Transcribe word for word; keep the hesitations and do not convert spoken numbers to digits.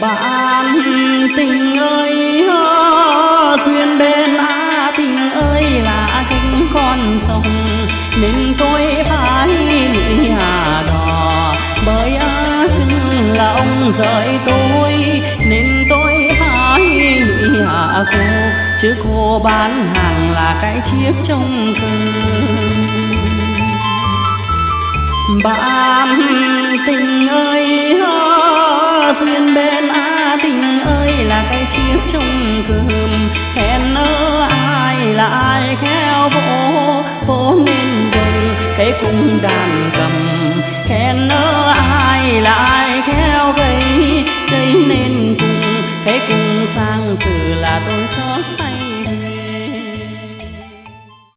bạn tình ơi hơ thuyền bên á tình ơi là cánh con sông nên tôi phải lụy hà đò bởi á xưng là ông rời tôi nên tôi phải lụy hà cô chứ cô bán hàng là cái chiếc trong cơn bạn tình ơi hơ thuyền bên á tình ơi là cái chiếc trong cơm hẹn ơ ai là ai khéo vỗ vỗ nên đây cái cung đàn cầm hẹn ơ